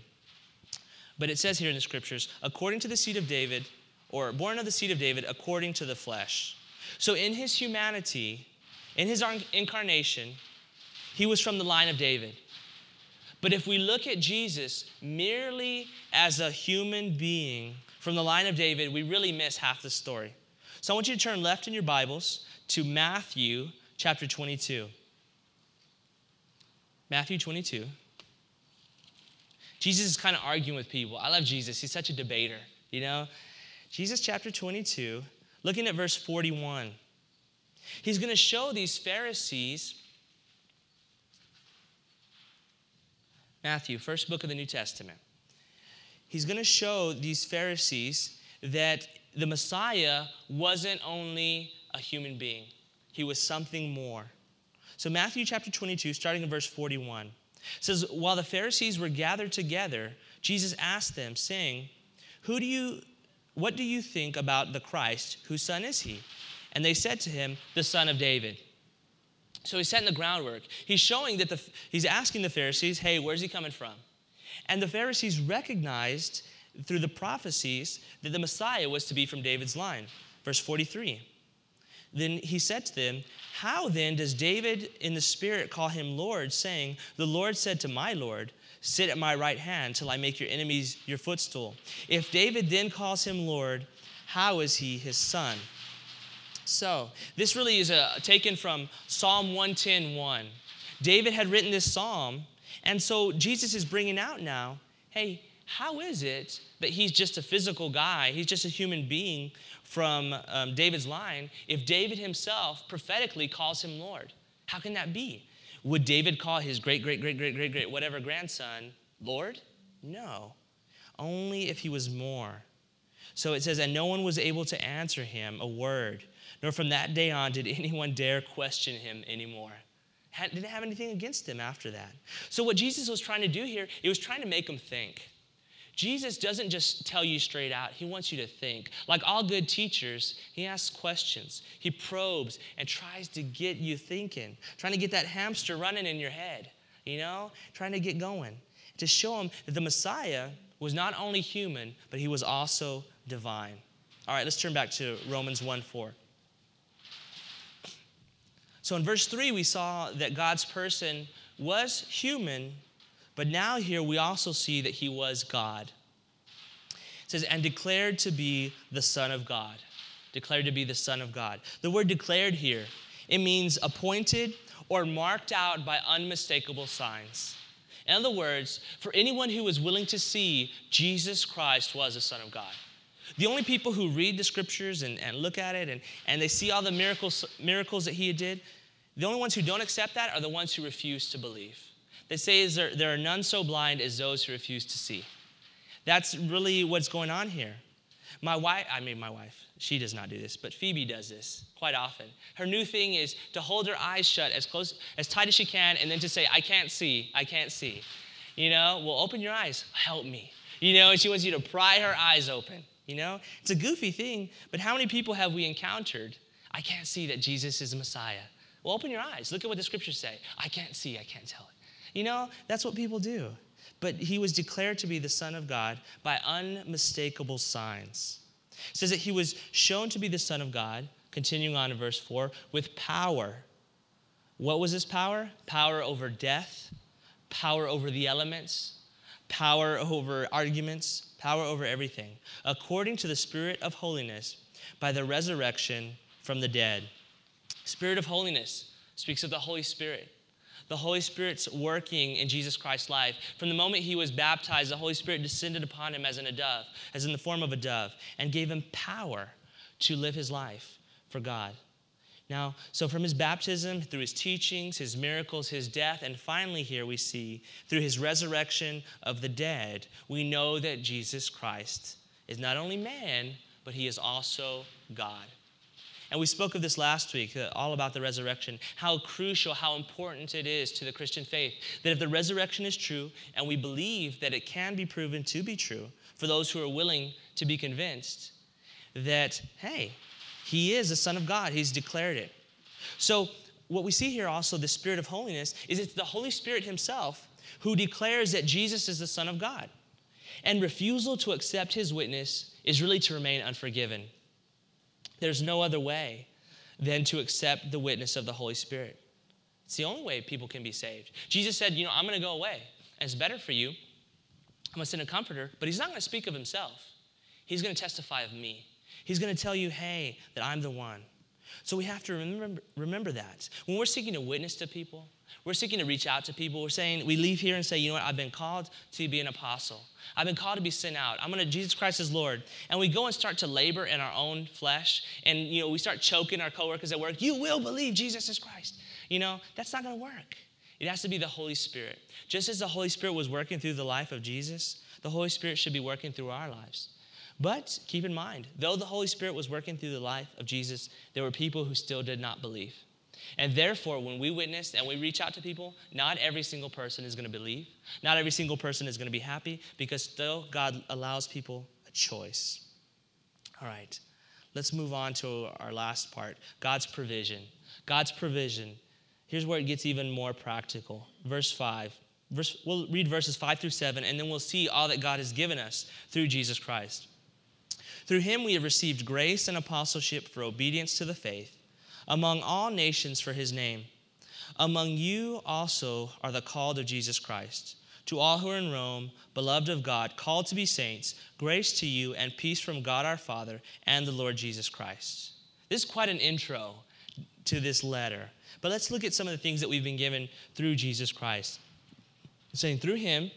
But it says here in the scriptures, according to the seed of David, or born of the seed of David, according to the flesh. So in his humanity, in his incarnation, he was from the line of David. But if we look at Jesus merely as a human being from the line of David, we really miss half the story. So I want you to turn left in your Bibles to Matthew chapter twenty-two. Matthew twenty-two. Jesus is kind of arguing with people. I love Jesus. He's such a debater, you know. Jesus chapter twenty-two, looking at verse forty-one. He's going to show these Pharisees, Matthew, first book of the New Testament. He's going to show these Pharisees that the Messiah wasn't only a human being. He was something more. So Matthew chapter twenty-two, starting in verse forty-one, says, "While the Pharisees were gathered together, Jesus asked them, saying, Who do you, what do you think about the Christ? Whose son is he? And they said to him, the son of David." So he's setting the groundwork. He's showing that the, he's asking the Pharisees, hey, where's he coming from? And the Pharisees recognized through the prophecies that the Messiah was to be from David's line. Verse forty-three. Then he said to them, "How then does David in the Spirit call him Lord, saying, the Lord said to my Lord, sit at my right hand till I make your enemies your footstool? If David then calls him Lord, how is he his son?" So this really is a, taken from Psalm one ten one. David had written this psalm, and so Jesus is bringing out now, hey, how is it that he's just a physical guy, he's just a human being from um, David's line, if David himself prophetically calls him Lord? How can that be? Would David call his great, great, great, great, great, great, whatever grandson Lord? No, only if he was more. So it says, and no one was able to answer him a word, nor from that day on did anyone dare question him anymore. Didn't have anything against him after that. So what Jesus was trying to do here, he was trying to make them think. Jesus doesn't just tell you straight out. He wants you to think. Like all good teachers, he asks questions. He probes and tries to get you thinking, trying to get that hamster running in your head, you know, trying to get going, to show him that the Messiah was not only human, but he was also divine. All right, let's turn back to Romans one four. So in verse three, we saw that God's person was human, but now here we also see that he was God. It says, and declared to be the Son of God. Declared to be the Son of God. The word declared here, it means appointed or marked out by unmistakable signs. In other words, for anyone who was willing to see, Jesus Christ was the Son of God. The only people who read the scriptures and, and look at it and, and they see all the miracles, miracles that he did, the only ones who don't accept that are the ones who refuse to believe. They say is there, there are none so blind as those who refuse to see. That's really what's going on here. My wife, I mean my wife, she does not do this, but Phoebe does this quite often. Her new thing is to hold her eyes shut as close, as tight as she can, and then to say, I can't see, I can't see. You know, well, open your eyes, help me. You know, and she wants you to pry her eyes open. You know, it's a goofy thing, but how many people have we encountered? I can't see that Jesus is the Messiah. Well, open your eyes. Look at what the scriptures say. I can't see, I can't tell it. You know, that's what people do. But he was declared to be the Son of God by unmistakable signs. It says that he was shown to be the Son of God, continuing on in verse four, with power. What was his power? Power over death, power over the elements, power over arguments, power over everything, according to the Spirit of holiness, by the resurrection from the dead. Spirit of holiness speaks of the Holy Spirit. The Holy Spirit's working in Jesus Christ's life. From the moment he was baptized, the Holy Spirit descended upon him as in a dove, as in the form of a dove, and gave him power to live his life for God. Now, so from his baptism, through his teachings, his miracles, his death, and finally here we see through his resurrection of the dead, we know that Jesus Christ is not only man, but he is also God. And we spoke of this last week, uh, all about the resurrection, how crucial, how important it is to the Christian faith, that if the resurrection is true, and we believe that it can be proven to be true for those who are willing to be convinced, that, hey, he is the Son of God. He's declared it. So what we see here also, the Spirit of holiness, is it's the Holy Spirit himself who declares that Jesus is the Son of God. And refusal to accept his witness is really to remain unforgiven. There's no other way than to accept the witness of the Holy Spirit. It's the only way people can be saved. Jesus said, you know, I'm going to go away, and it's better for you. I'm going to send a comforter, but he's not going to speak of himself. He's going to testify of me. He's going to tell you, hey, that I'm the one. So we have to remember, remember that. When we're seeking to witness to people, we're seeking to reach out to people. We're saying, we leave here and say, you know what, I've been called to be an apostle. I've been called to be sent out. I'm going to, Jesus Christ is Lord. And we go and start to labor in our own flesh. And, you know, we start choking our coworkers at work. You will believe Jesus is Christ. You know, that's not going to work. It has to be the Holy Spirit. Just as the Holy Spirit was working through the life of Jesus, the Holy Spirit should be working through our lives. But keep in mind, though the Holy Spirit was working through the life of Jesus, there were people who still did not believe. And therefore, when we witness and we reach out to people, not every single person is going to believe. Not every single person is going to be happy, because still God allows people a choice. All right, let's move on to our last part, God's provision. God's provision. Here's where it gets even more practical. Verse five. Verse, we'll read verses five through seven, and then we'll see all that God has given us through Jesus Christ. Through him we have received grace and apostleship for obedience to the faith among all nations for his name. Among you also are the called of Jesus Christ. To all who are in Rome, beloved of God, called to be saints, grace to you and peace from God our Father and the Lord Jesus Christ. This is quite an intro to this letter. But let's look at some of the things that we've been given through Jesus Christ. It's saying through him,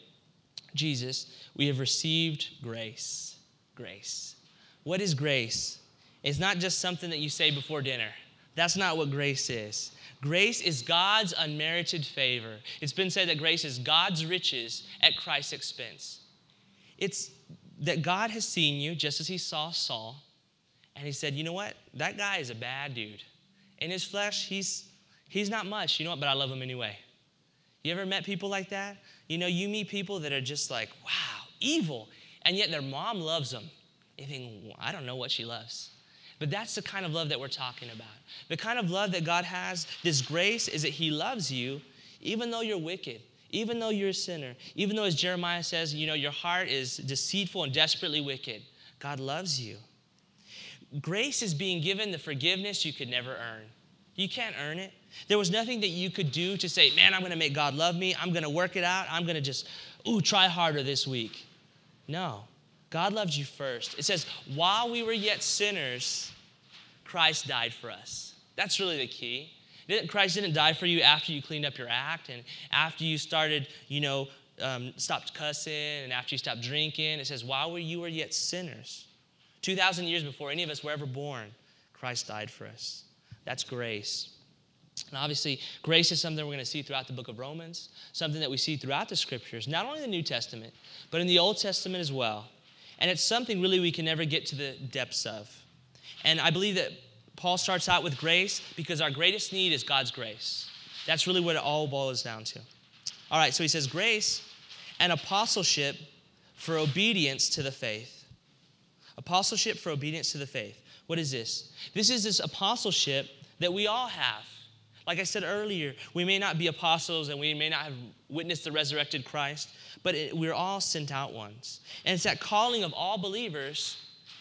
Jesus, we have received grace. Grace. What is grace? It's not just something that you say before dinner. That's not what grace is. Grace is God's unmerited favor. It's been said that grace is God's riches at Christ's expense. It's that God has seen you just as he saw Saul, and he said, you know what? That guy is a bad dude. In his flesh, he's he's not much, you know what? But I love him anyway. You ever met people like that? You know, you meet people that are just like, wow, evil, and yet their mom loves them. You think, well, I don't know what she loves. But that's the kind of love that we're talking about. The kind of love that God has, this grace, is that he loves you even though you're wicked, even though you're a sinner, even though, as Jeremiah says, you know, your heart is deceitful and desperately wicked. God loves you. Grace is being given the forgiveness you could never earn. You can't earn it. There was nothing that you could do to say, man, I'm going to make God love me. I'm going to work it out. I'm going to just, ooh, try harder this week. No. God loved you first. It says, while we were yet sinners, Christ died for us. That's really the key. Christ didn't die for you after you cleaned up your act and after you started, you know, um, stopped cussing and after you stopped drinking. It says, while you were yet sinners, two thousand years before any of us were ever born, Christ died for us. That's grace. And obviously, grace is something we're going to see throughout the book of Romans, something that we see throughout the scriptures, not only in the New Testament, but in the Old Testament as well. And it's something really we can never get to the depths of. And I believe that Paul starts out with grace because our greatest need is God's grace. That's really what it all boils down to. All right, so he says grace and apostleship for obedience to the faith. Apostleship for obedience to the faith. What is this? This is this apostleship that we all have. Like I said earlier, we may not be apostles and we may not have witnessed the resurrected Christ, but it, we're all sent out ones. And it's that calling of all believers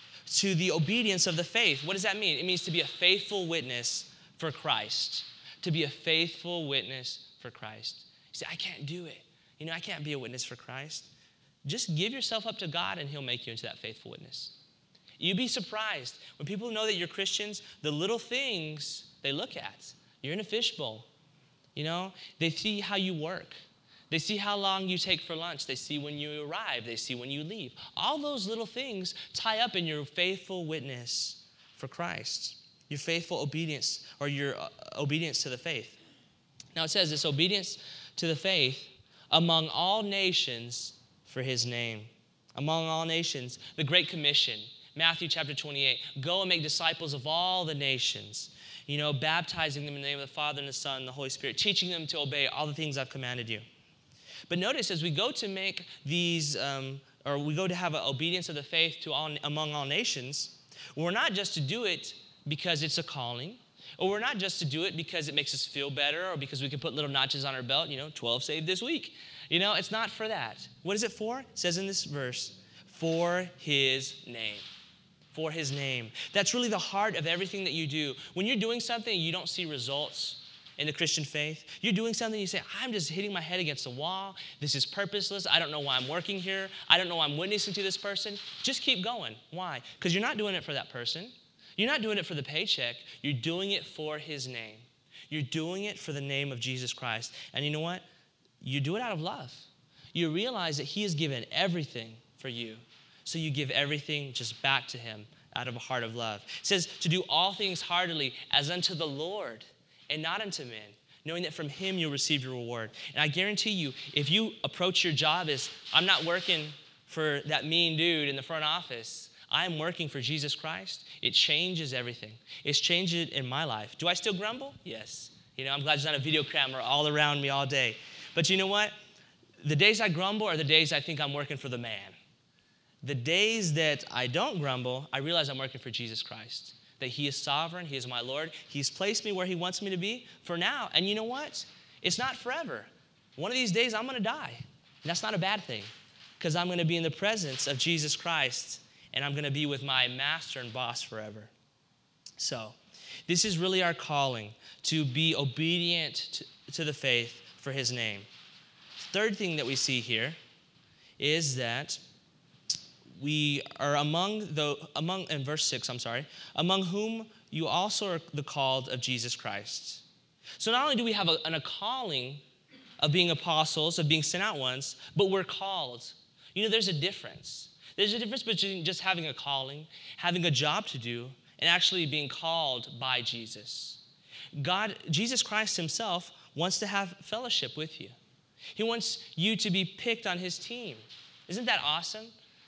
to the obedience of the faith. What does that mean? It means to be a faithful witness for Christ. To be a faithful witness for Christ. You say, I can't do it. You know, I can't be a witness for Christ. Just give yourself up to God and he'll make you into that faithful witness. You'd be surprised. When people know that you're Christians, the little things they look at. You're in a fishbowl. You know, they see how you work. They see how long you take for lunch. They see when you arrive. They see when you leave. All those little things tie up in your faithful witness for Christ. Your faithful obedience or your uh, obedience to the faith. Now it says this obedience to the faith among all nations for his name. Among all nations, the Great Commission. Matthew chapter twenty-eight, go and make disciples of all the nations, you know, baptizing them in the name of the Father and the Son and the Holy Spirit, teaching them to obey all the things I've commanded you. But notice as we go to make these, um, or we go to have an obedience of the faith to all, among all nations, we're not just to do it because it's a calling, or we're not just to do it because it makes us feel better or because we can put little notches on our belt, you know, twelve saved this week. You know, it's not for that. What is it for? It says in this verse, for his name. For his name. That's really the heart of everything that you do. When you're doing something and you don't see results in the Christian faith, you're doing something you say, I'm just hitting my head against the wall. This is purposeless. I don't know why I'm working here. I don't know why I'm witnessing to this person. Just keep going. Why? Because you're not doing it for that person. You're not doing it for the paycheck. You're doing it for his name. You're doing it for the name of Jesus Christ. And you know what? You do it out of love. You realize that he has given everything for you. So you give everything just back to him out of a heart of love. It says to do all things heartily as unto the Lord and not unto men, knowing that from him you'll receive your reward. And I guarantee you, if you approach your job as, I'm not working for that mean dude in the front office, I'm working for Jesus Christ, it changes everything. It's changed it in my life. Do I still grumble? Yes. You know, I'm glad there's not a video camera all around me all day. But you know what? The days I grumble are the days I think I'm working for the man. The days that I don't grumble, I realize I'm working for Jesus Christ. That he is sovereign, he is my Lord. He's placed me where he wants me to be for now. And you know what? It's not forever. One of these days I'm going to die. And that's not a bad thing because I'm going to be in the presence of Jesus Christ and I'm going to be with my master and boss forever. So this is really our calling, to be obedient to, to the faith for his name. Third thing that we see here is that we are among the, among, in verse six, I'm sorry, among whom you also are the called of Jesus Christ. So not only do we have a, an, a calling of being apostles, of being sent out ones, but we're called. You know, there's a difference. There's a difference between just having a calling, having a job to do, and actually being called by Jesus. God, Jesus Christ himself wants to have fellowship with you. He wants you to be picked on his team. Isn't that awesome?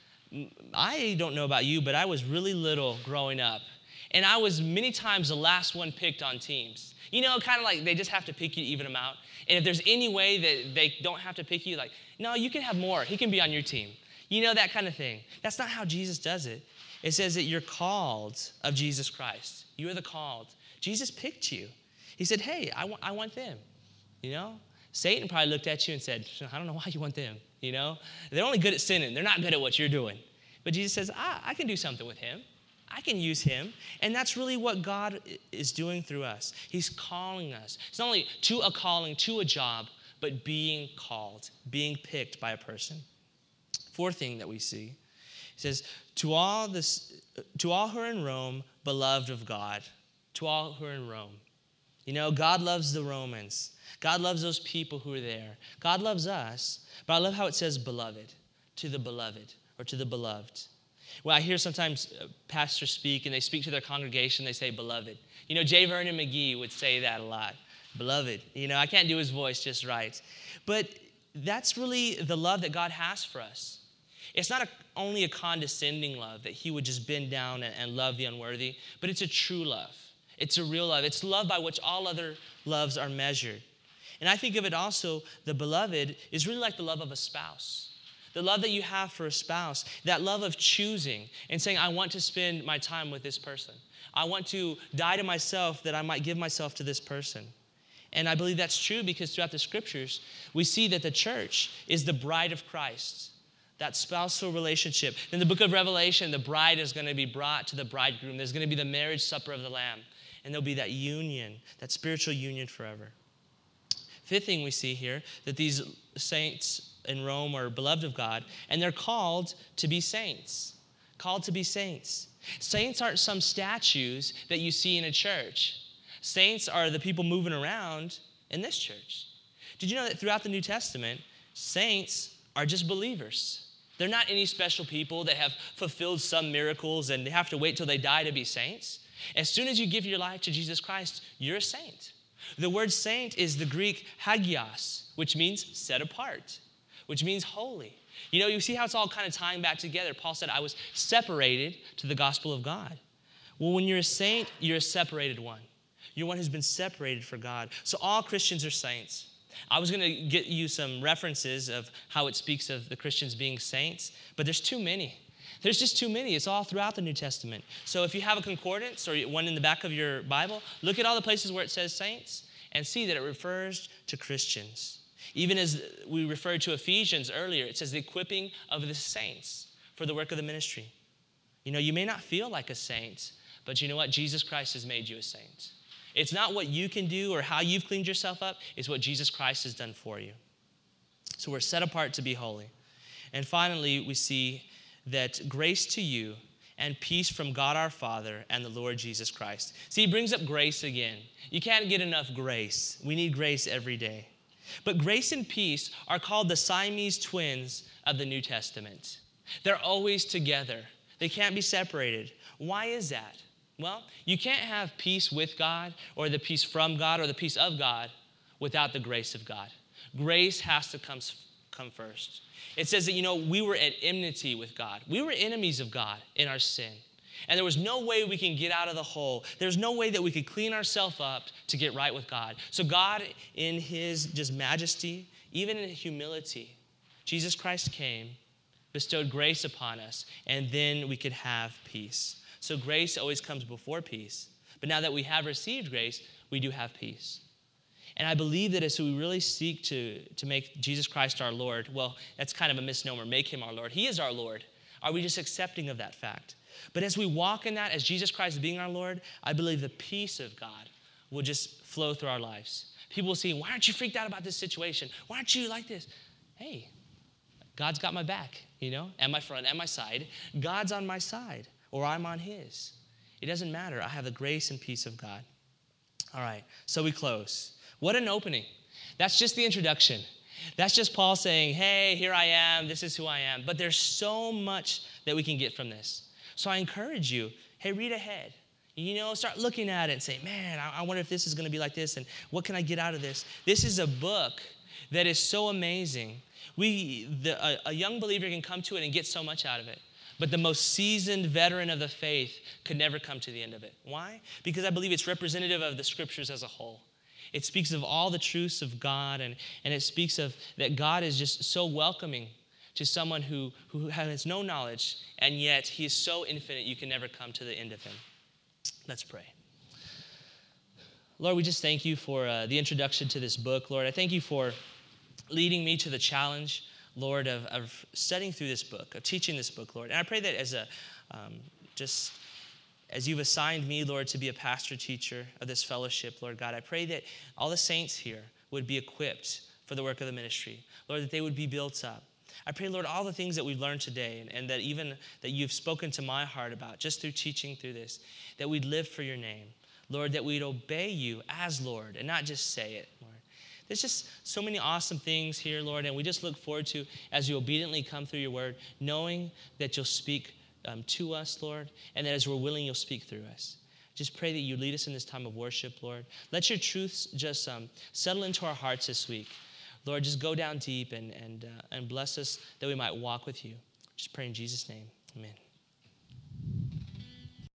I don't know about you, but I was really little growing up. And I was many times the last one picked on teams. You know, kind of like they just have to pick you to even them out. And if there's any way that they don't have to pick you, like, no, you can have more. He can be on your team. You know, that kind of thing. That's not how Jesus does it. It says that you're called of Jesus Christ. You are the called. Jesus picked you. He said, hey, I want, I want them. You know? Satan probably looked at you and said, I don't know why you want them. You know, they're only good at sinning. They're not good at what you're doing. But Jesus says, I, I can do something with him. I can use him. And that's really what God is doing through us. He's calling us. It's not only to a calling, to a job, but being called, being picked by a person. Fourth thing that we see, he says, to all this, to all who are in Rome, beloved of God. To all who are in Rome. You know, God loves the Romans. God loves those people who are there. God loves us. But I love how it says beloved, to the beloved, or to the beloved. Well, I hear sometimes pastors speak, and they speak to their congregation, they say beloved. You know, J. Vernon McGee would say that a lot. Beloved. You know, I can't do his voice just right. But that's really the love that God has for us. It's not a, only a condescending love that he would just bend down and, and love the unworthy, but it's a true love. It's a real love. It's love by which all other loves are measured. And I think of it also, the beloved is really like the love of a spouse. The love that you have for a spouse, that love of choosing and saying, I want to spend my time with this person. I want to die to myself that I might give myself to this person. And I believe that's true because throughout the scriptures, we see that the church is the bride of Christ, that spousal relationship. In the book of Revelation, the bride is going to be brought to the bridegroom. There's going to be the marriage supper of the Lamb. And there'll be that union, that spiritual union forever. Fifth thing we see here, that these saints in Rome are beloved of God, and they're called to be saints. Called to be saints. Saints aren't some statues that you see in a church. Saints are the people moving around in this church. Did you know that throughout the New Testament, saints are just believers? They're not any special people that have fulfilled some miracles and they have to wait till they die to be saints. As soon as you give your life to Jesus Christ, you're a saint. The word saint is the Greek hagios, which means set apart, which means holy. You know, you see how it's all kind of tying back together. Paul said, I was separated to the gospel of God. Well, when you're a saint, you're a separated one. You're one who's been separated for God. So all Christians are saints. I was going to get you some references of how it speaks of the Christians being saints, but there's too many. There's just too many. It's all throughout the New Testament. So if you have a concordance or one in the back of your Bible, look at all the places where it says saints and see that it refers to Christians. Even as we referred to Ephesians earlier, it says the equipping of the saints for the work of the ministry. You know, you may not feel like a saint, but you know what? Jesus Christ has made you a saint. It's not what you can do or how you've cleaned yourself up. It's what Jesus Christ has done for you. So we're set apart to be holy. And finally, we see that grace to you and peace from God our Father and the Lord Jesus Christ. See, he brings up grace again. You can't get enough grace. We need grace every day. But grace and peace are called the Siamese twins of the New Testament. They're always together. They can't be separated. Why is that? Well, you can't have peace with God or the peace from God or the peace of God without the grace of God. Grace has to come, come first. It says that, you know, we were at enmity with God. We were enemies of God in our sin. And there was no way we can get out of the hole. There's no way that we could clean ourselves up to get right with God. So God, in his just majesty, even in humility, Jesus Christ came, bestowed grace upon us, and then we could have peace. So grace always comes before peace. But now that we have received grace, we do have peace. And I believe that as we really seek to, to make Jesus Christ our Lord, well, that's kind of a misnomer, make him our Lord. He is our Lord. Are we just accepting of that fact? But as we walk in that, as Jesus Christ being our Lord, I believe the peace of God will just flow through our lives. People will see, why aren't you freaked out about this situation? Why aren't you like this? Hey, God's got my back, you know, and my front and my side. God's on my side, or I'm on his. It doesn't matter. I have the grace and peace of God. All right, so we close. What an opening. That's just the introduction. That's just Paul saying, hey, here I am. This is who I am. But there's so much that we can get from this. So I encourage you, hey, read ahead. You know, start looking at it and say, man, I, I wonder if this is going to be like this, and what can I get out of this? This is a book that is so amazing. We, the, a, a young believer can come to it and get so much out of it. But the most seasoned veteran of the faith could never come to the end of it. Why? Because I believe it's representative of the scriptures as a whole. It speaks of all the truths of God, and, and it speaks of that God is just so welcoming to someone who, who has no knowledge, and yet he is so infinite you can never come to the end of him. Let's pray. Lord, we just thank you for uh, the introduction to this book. Lord, I thank you for leading me to the challenge, Lord, of, of studying through this book, of teaching this book, Lord. And I pray that as a um, just as you've assigned me, Lord, to be a pastor teacher of this fellowship, Lord God, I pray that all the saints here would be equipped for the work of the ministry. Lord, that they would be built up. I pray, Lord, all the things that we've learned today and, and that even that you've spoken to my heart about just through teaching through this, that we'd live for your name. Lord, that we'd obey you as Lord and not just say it, Lord. There's just so many awesome things here, Lord, and we just look forward to, as you obediently come through your word, knowing that you'll speak um, to us, Lord, and that as we're willing, you'll speak through us. Just pray that you lead us in this time of worship, Lord. Let your truths just um, settle into our hearts this week. Lord, just go down deep and, and, uh, and bless us that we might walk with you. Just pray in Jesus' name. Amen.